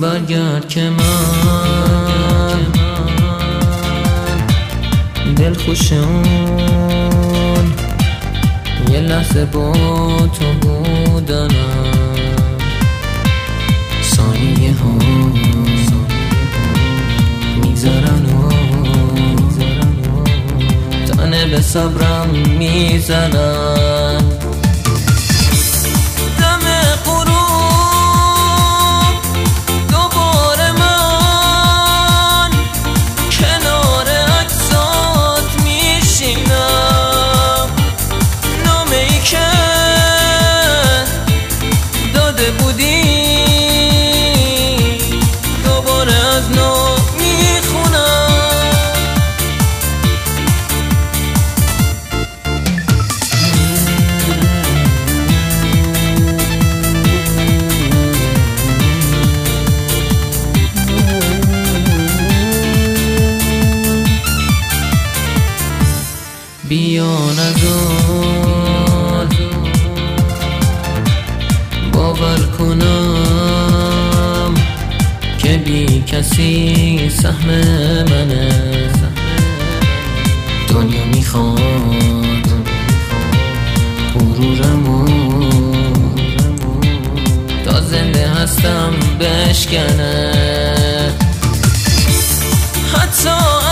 برگرد که من دل خوش اون یه لحظه با تو بودنم. ثانیه ها میگذرن و تنه به صبرم میزنن. بیا نزار باور کنم که بی کسی سهم منه. دنیا میخواد غرورمو تا زنده هستم بشکنه. حتی